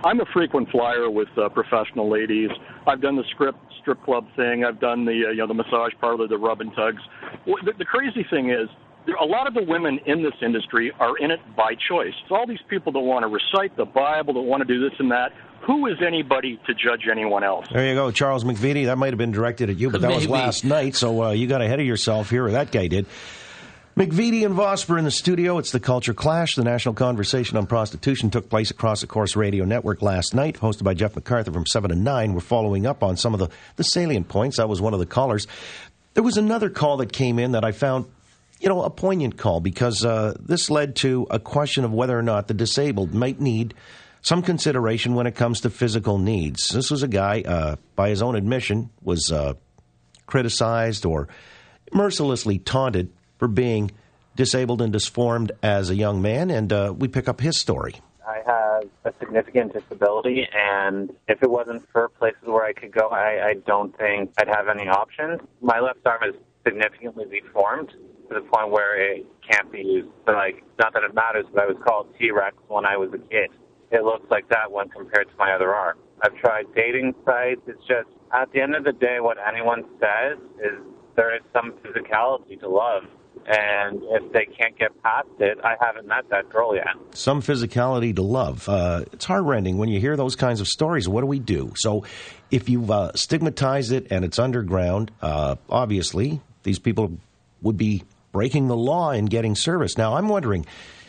I'm a frequent flyer with professional ladies. I've done the strip club thing. I've done the massage parlor, the rub and tugs. The crazy thing is, a lot of the women in this industry are in it by choice. So all these people that want to recite the Bible, that want to do this and that, who is anybody to judge anyone else? There you go, Charles McVitie. That might have been directed at you, but that was last night, so you got ahead of yourself here, or that guy did. McVitie and Vosper in the studio. It's the Culture Clash. The national conversation on prostitution took place across the Corus Radio Network last night, hosted by Jeff MacArthur from 7 to 9. We're following up on some of the salient points. That was one of the callers. There was another call that came in that I found, a poignant call, because this led to a question of whether or not the disabled might need some consideration when it comes to physical needs. This was a guy, by his own admission, was criticized or mercilessly taunted for being disabled and disformed as a young man, and we pick up his story. I have a significant disability, and if it wasn't for places where I could go, I don't think I'd have any options. My left arm is significantly deformed to the point where it can't be used. But, not that it matters, but I was called T-Rex when I was a kid. It looks like that when compared to my other arm. I've tried dating sites. It's just, at the end of the day, what anyone says is there is some physicality to love. And if they can't get past it, I haven't met that girl yet. Some physicality to love. It's heartrending when you hear those kinds of stories. What do we do? So if you've stigmatized it and it's underground, obviously these people would be breaking the law and getting service. Now, I'm wondering,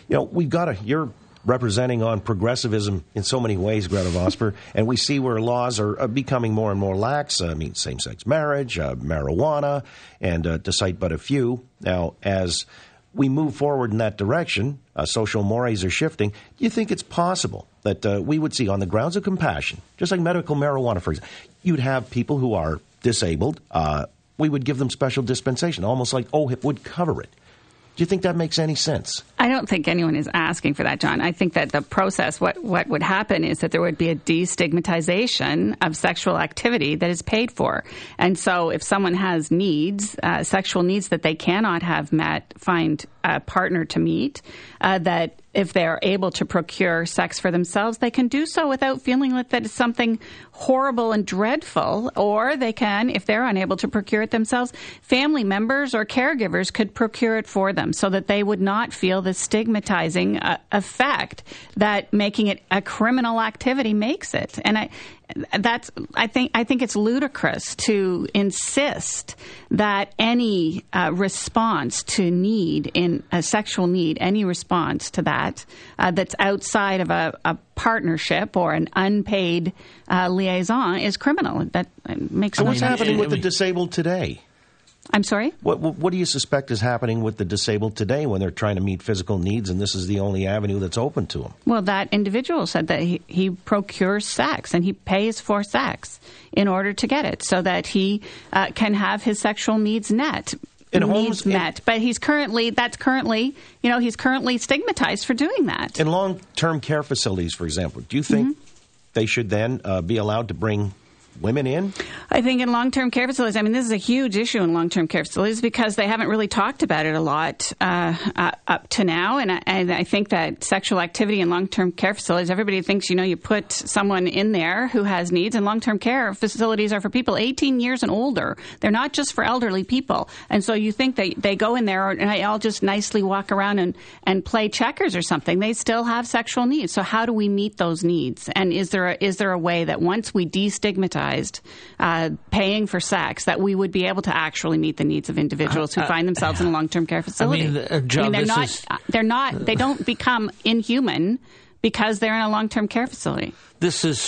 you're representing on progressivism in so many ways, Greta Vosper, and we see where laws are becoming more and more lax. Same-sex marriage, marijuana, and to cite but a few. Now, as we move forward in that direction, social mores are shifting. Do you think it's possible that we would see, on the grounds of compassion, just like medical marijuana, for example, you'd have people who are disabled, we would give them special dispensation, almost like OHIP would cover it. Do you think that makes any sense? I don't think anyone is asking for that, John. I think that the process, what would happen is that there would be a destigmatization of sexual activity that is paid for. And so if someone has needs, sexual needs that they cannot have met, find a partner to meet, that if they're able to procure sex for themselves, they can do so without feeling like that is something horrible and dreadful. Or they can, if they're unable to procure it themselves, family members or caregivers could procure it for them so that they would not feel the stigmatizing effect that making it a criminal activity makes it. And I think it's ludicrous to insist that any response to need in a sexual need, any response to that that's outside of a partnership or an unpaid liaison is criminal. That makes so no what's sense. happening with the disabled today? I'm sorry? What do you suspect is happening with the disabled today when they're trying to meet physical needs and this is the only avenue that's open to them? Well, that individual said that he procures sex and he pays for sex in order to get it so that he can have his sexual needs met. But he's currently stigmatized for doing that. In long-term care facilities, for example, do you think they should then be allowed to bring women in? I think in long-term care facilities, this is a huge issue in long-term care facilities because they haven't really talked about it a lot up to now. And I think that sexual activity in long-term care facilities, everybody thinks, you put someone in there who has needs, and long-term care facilities are for people 18 years and older. They're not just for elderly people. And so you think they go in there and I'll just nicely walk around and play checkers or something. They still have sexual needs. So how do we meet those needs? And is there a way that once we destigmatize paying for sex, that we would be able to actually meet the needs of individuals who find themselves in a long-term care facility? John, they don't become inhuman because they're in a long-term care facility. This is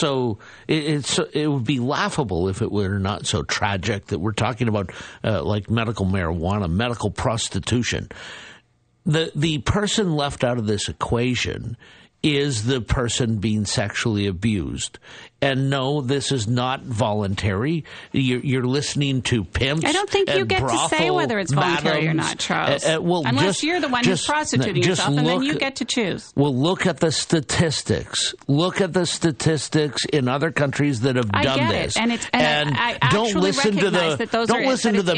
it would be laughable if it were not so tragic that we're talking about like medical marijuana, medical prostitution. The person left out of this equation is the person being sexually abused. And no, this is not voluntary. You're listening to pimps. I don't think you get to say whether it's voluntary or not, Charles. Unless you're the one who's prostituting yourself, and then you get to choose. Well, look at the statistics. Look at the statistics in other countries that have done this. And I don't listen to the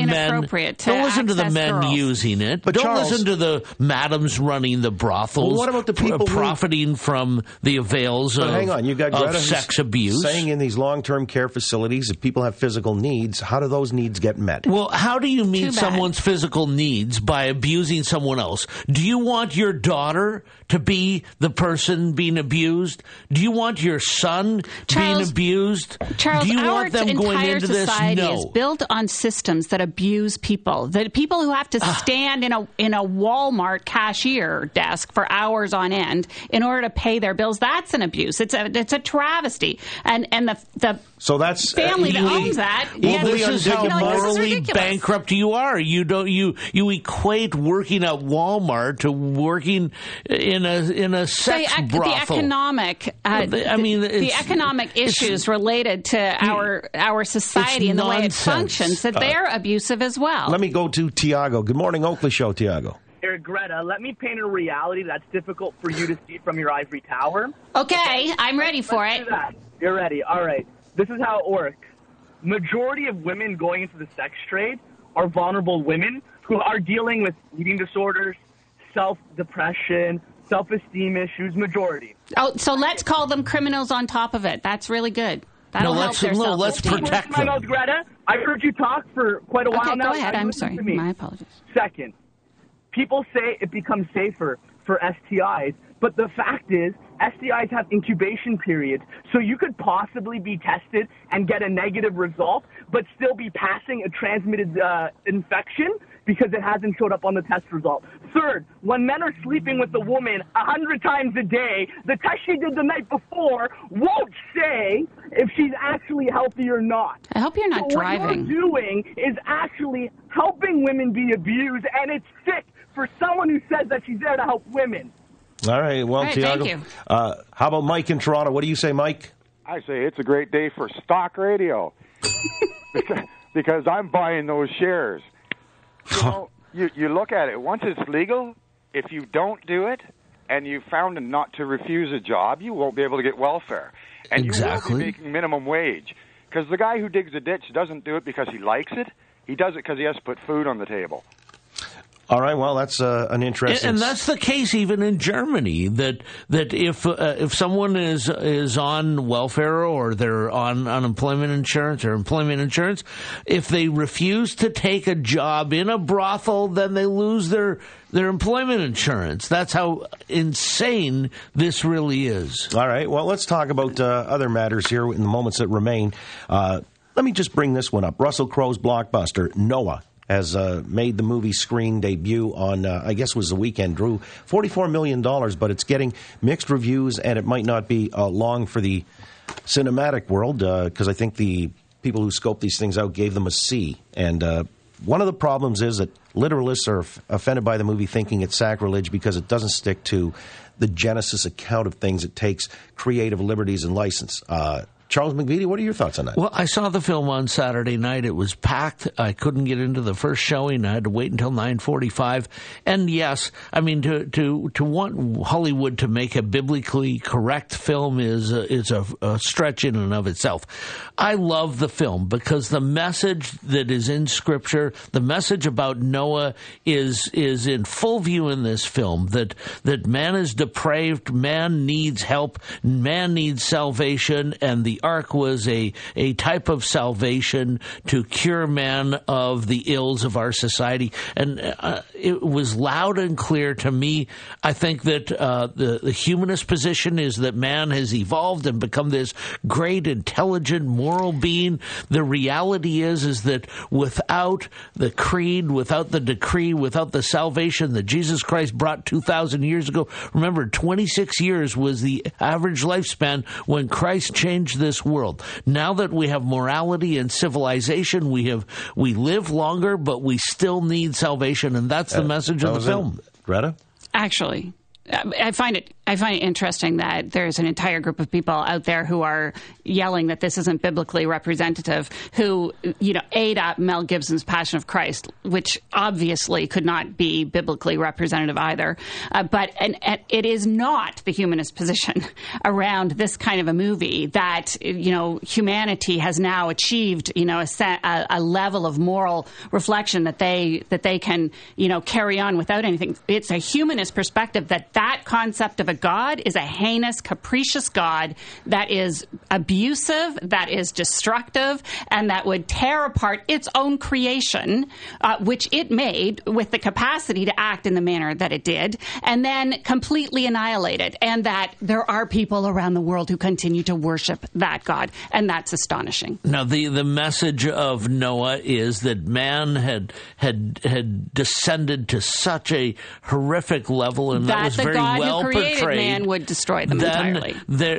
men using it. But don't listen to the madams running the brothels. Well, what about the people profiting from the avails But hang on, you've got of Greta sex abuse. saying in these long-term care facilities, if people have physical needs, how do those needs get met? Well, how do you meet Too bad. someone's physical needs by abusing someone else? Do you want your daughter to be the person being abused? Do you want your son being abused? Charles, do you our want them going entire into this? society No. is built on systems that abuse people. The people who have to stand in a Walmart cashier desk for hours on end in order to pay their bills. That's an abuse. It's a travesty. And the So that's family that owns that. Well, this is how this is morally ridiculous. bankrupt you are. You equate working at Walmart to working in a sex brothel. The economic, the economic issues related to our society and the way it nonsense. functions, that they're abusive as well. Let me go to Tiago. Good morning, Oakley Show, Tiago. Here, Greta, let me paint a reality that's difficult for you to see from your ivory tower. Okay, I'm ready for Let's it. do that. You're ready. All right. This is how it works. Majority of women going into the sex trade are vulnerable women who are dealing with eating disorders, self-depression, self-esteem issues, majority. Oh, so let's call them criminals on top of it. That's really good. That'll help their let's self-esteem. protect My them. mouth, Greta. I heard you talk for quite a while Okay, now. go ahead. Now you I'm listen sorry. to me. My apologies. Second, people say it becomes safer for STIs, but the fact is STIs have incubation periods, so you could possibly be tested and get a negative result, but still be passing a transmitted infection because it hasn't showed up on the test result. Third, when men are sleeping with a woman 100 times a day, the test she did the night before won't say if she's actually healthy or not. I hope you're not So driving. What you're doing is actually helping women be abused, and it's sick for someone who says that she's there to help women. All right, well, All right, Tiago. thank you. How about Mike in Toronto? What do you say, Mike? I say it's a great day for stock radio because I'm buying those shares. You know, you look at it. Once it's legal, if you don't do it and you found not to refuse a job, you won't be able to get welfare. And Exactly. you will be making minimum wage. Because the guy who digs a ditch doesn't do it because he likes it. He does it because he has to put food on the table. All right, well, that's an interesting... And that's the case even in Germany, that if someone is on welfare or they're on unemployment insurance or employment insurance, if they refuse to take a job in a brothel, then they lose their employment insurance. That's how insane this really is. All right, well, let's talk about other matters here in the moments that remain. Let me just bring this one up. Russell Crowe's blockbuster, Noah, has made the movie screen debut on, I guess it was the weekend, drew $44 million, but it's getting mixed reviews, and it might not be long for the cinematic world, because I think the people who scoped these things out gave them a C. And one of the problems is that literalists are offended by the movie, thinking it's sacrilege because it doesn't stick to the Genesis account of things. It takes creative liberties and license. Charles McVitie, what are your thoughts on that? Well, I saw the film on Saturday night. It was packed. I couldn't get into the first showing. I had to wait until 9:45. And yes, I mean, to want Hollywood to make a biblically correct film is a stretch in and of itself. I love the film because the message that is in Scripture, the message about Noah is in full view in this film. That man is depraved, man needs help, man needs salvation, and the ark was a type of salvation to cure man of the ills of our society. And it was loud and clear to me. I think that the humanist position is that man has evolved and become this great, intelligent, moral being. The reality is that without the creed, without the decree, without the salvation that Jesus Christ brought 2,000 years ago, remember, 26 years was the average lifespan when Christ changed this world. Now that we have morality and civilization, we live longer, but we still need salvation, and that's the message of the film. Greta? Actually, I find it interesting that there's an entire group of people out there who are yelling that this isn't biblically representative, who, ate up Mel Gibson's Passion of Christ, which obviously could not be biblically representative either. But it is not the humanist position around this kind of a movie that, humanity has now achieved, a level of moral reflection that they can, carry on without anything. It's a humanist perspective that that concept of a God is a heinous, capricious God that is abusive, that is destructive, and that would tear apart its own creation, which it made with the capacity to act in the manner that it did, and then completely annihilate it. And that there are people around the world who continue to worship that God, and that's astonishing. Now, the message of Noah is that man had descended to such a horrific level, and that was very well portrayed. That the God who created man would destroy them entirely.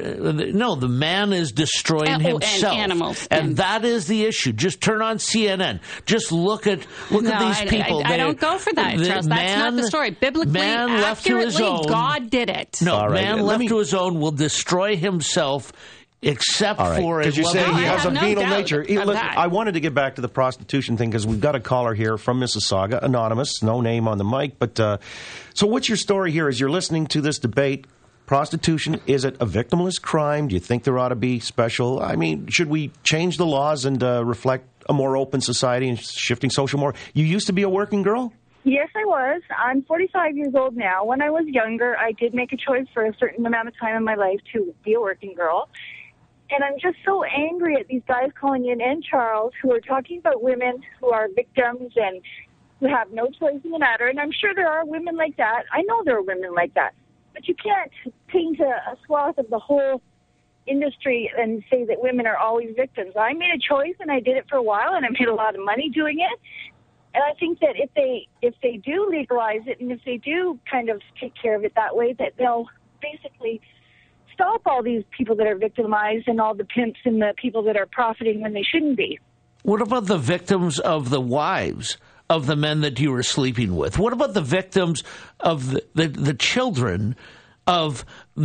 The man is destroying himself. And animals. And that is the issue. Just turn on CNN. Just look at these people. I don't go for that, Charles. That's not the story. Biblically, accurately, God did it. No, man left to his own will destroy himself. Except for because you say he has a venal nature. Look, I wanted to get back to the prostitution thing because we've got a caller here from Mississauga, anonymous, no name on the mic. But so what's your story here as you're listening to this debate? Prostitution, is it a victimless crime? Do you think there ought to be special? I mean, should we change the laws and reflect a more open society and shifting social more? You used to be a working girl? Yes, I was. I'm 45 years old now. When I was younger, I did make a choice for a certain amount of time in my life to be a working girl. And I'm just so angry at these guys calling in, and Charles, who are talking about women who are victims and who have no choice in the matter. And I'm sure there are women like that. I know there are women like that. But you can't paint a swath of the whole industry and say that women are always victims. I made a choice, and I did it for a while, and I made a lot of money doing it. And I think that if they do legalize it, and if they do kind of take care of it that way, that they'll basically stop all these people that are victimized and all the pimps and the people that are profiting when they shouldn't be. What about the victims of the wives of the men that you were sleeping with? What about the victims of the children of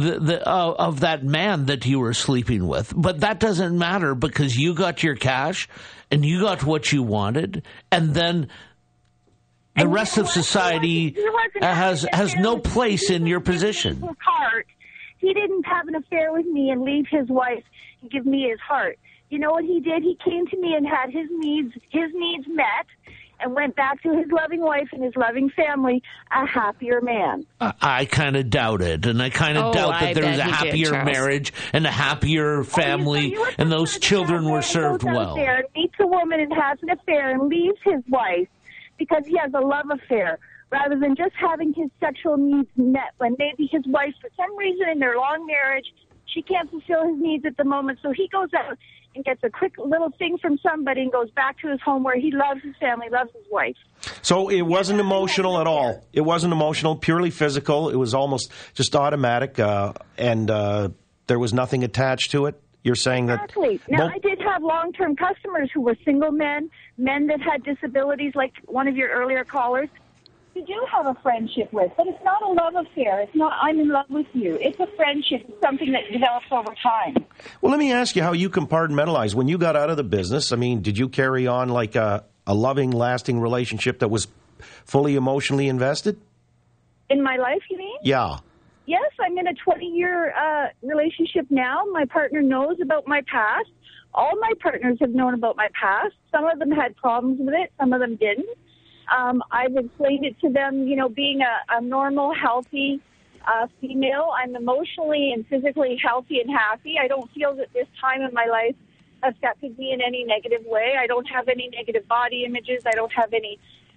of that man that you were sleeping with? But that doesn't matter because you got your cash and you got what you wanted, and then the rest of society has no place in your position. He didn't have an affair with me and leave his wife and give me his heart. You know what he did? He came to me and had his needs met and went back to his loving wife and his loving family, a happier man. I kind of doubt it, and I kind of doubt that there was a happier marriage and a happier family, and those children were served well. Meets a woman and has an affair and leaves his wife because he has a love affair, rather than just having his sexual needs met when maybe his wife, for some reason in their long marriage, she can't fulfill his needs at the moment. So he goes out and gets a quick little thing from somebody and goes back to his home where he loves his family, loves his wife. So it wasn't emotional at all. It wasn't emotional, purely physical. It was almost just automatic, and there was nothing attached to it. You're saying that... Exactly. Now, I did have long-term customers who were single men that had disabilities, like one of your earlier callers. You do have a friendship with, but it's not a love affair. It's not, I'm in love with you. It's a friendship. It's something that develops over time. Well, let me ask you how you compartmentalize. When you got out of the business, I mean, did you carry on like a loving, lasting relationship that was fully emotionally invested? In my life, you mean? Yeah. Yes, I'm in a 20-year relationship now. My partner knows about my past. All my partners have known about my past. Some of them had problems with it. Some of them didn't. I've explained it to them, you know, being a normal, healthy female. I'm emotionally and physically healthy and happy. I don't feel that this time in my life affected me in any negative way. I don't have any negative body images. I don't have any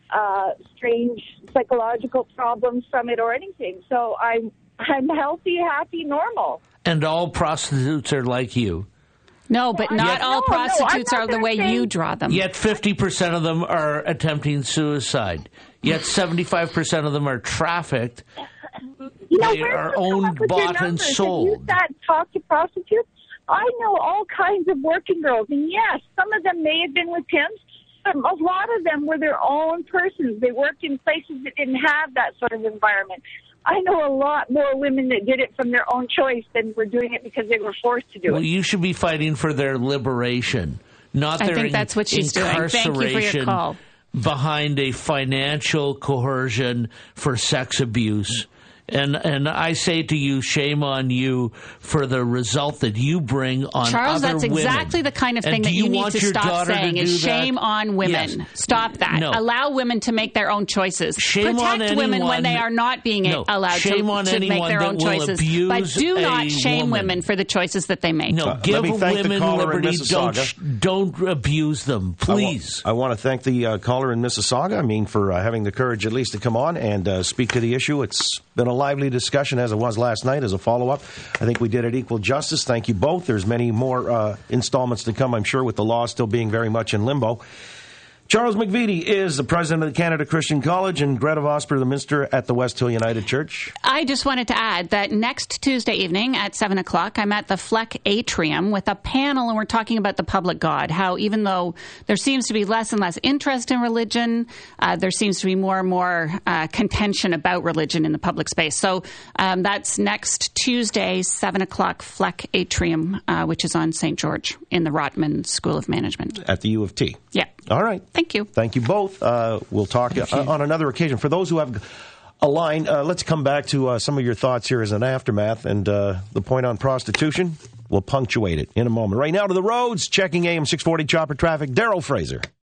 strange psychological problems from it or anything. So I'm healthy, happy, normal. And all prostitutes are like you. No, but not all prostitutes are the way you draw them. Yet 50% of them are attempting suicide. Yet 75% of them are trafficked. You know, they are owned, bought, and sold. Have you sat and talked to prostitutes? I know all kinds of working girls, and yes, some of them may have been with pimps, but a lot of them were their own persons. They worked in places that didn't have that sort of environment. I know a lot more women that did it from their own choice than were doing it because they were forced to do it. Well, you should be fighting for their liberation, not their think that's what she's doing. Thank you for your call. Behind a financial coercion for sex abuse. And I say to you, shame on you for the result that you bring on Charles, other that's women. exactly the kind of thing that you need to stop saying is shame on women. Yes. Stop that. No. Allow women to make their own choices. Shame Protect on anyone, women when they are not being allowed to make their own choices. But do not shame women for the choices that they make. No, give women liberty. Mississauga. Don't abuse them, please. I want to thank the caller in Mississauga, for having the courage at least to come on and speak to the issue. It's been a lively discussion, as it was last night, as a follow-up. I think we did it equal justice. Thank you both. There's many more installments to come, I'm sure, with the law still being very much in limbo. Charles McVety is the president of the Canada Christian College, and Greta Vosper, the minister at the West Hill United Church. I just wanted to add that next Tuesday evening at 7 o'clock, I'm at the Fleck Atrium with a panel, and we're talking about the public God, how even though there seems to be less and less interest in religion, there seems to be more and more contention about religion in the public space. So that's next Tuesday, 7 o'clock, Fleck Atrium, which is on St. George in the Rotman School of Management. At the U of T. Yeah. All right. Thank you. Thank you both. We'll talk on another occasion. For those who have a line, let's come back to some of your thoughts here as an aftermath. And the point on prostitution, we'll punctuate it in a moment. Right now to the roads, checking AM 640 chopper traffic. Daryl Fraser.